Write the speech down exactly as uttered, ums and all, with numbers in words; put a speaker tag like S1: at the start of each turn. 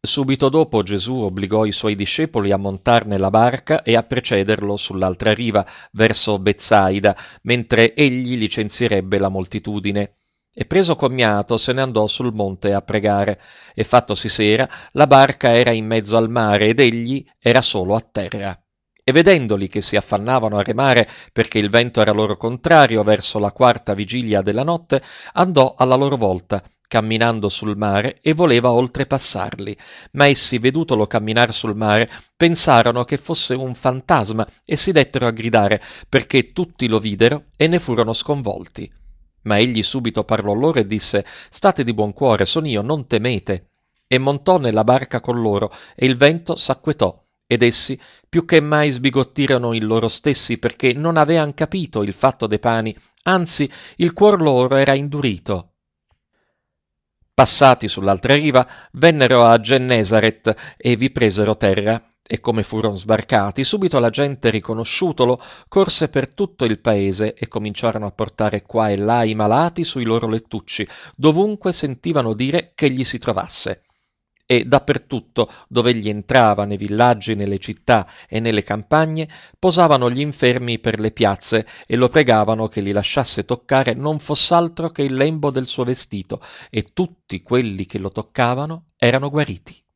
S1: Subito dopo Gesù obbligò i suoi discepoli a montar nella barca e a precederlo sull'altra riva, verso Bezzaida, mentre egli licenzierebbe la moltitudine. E preso commiato se ne andò sul monte a pregare, e fattosi sera, la barca era in mezzo al mare ed egli era solo a terra. E vedendoli che si affannavano a remare perché il vento era loro contrario verso la quarta vigilia della notte, andò alla loro volta, camminando sul mare, e voleva oltrepassarli. Ma essi, vedutolo camminar sul mare, pensarono che fosse un fantasma e si dettero a gridare, perché tutti lo videro e ne furono sconvolti. Ma egli subito parlò loro e disse: State di buon cuore, son io, non temete. E montò nella barca con loro, e il vento s'acquetò, ed essi più che mai sbigottirono in loro stessi, perché non avean capito il fatto de pani, anzi il cuor loro era indurito. Passati sull'altra riva, vennero a Gennesaret e vi presero terra. E come furono sbarcati, subito la gente, riconosciutolo, corse per tutto il paese e cominciarono a portare qua e là i malati sui loro lettucci, dovunque sentivano dire che gli si trovasse. E dappertutto, dove egli entrava, nei villaggi, nelle città e nelle campagne, posavano gli infermi per le piazze e lo pregavano che li lasciasse toccare non foss'altro che il lembo del suo vestito, e tutti quelli che lo toccavano erano guariti.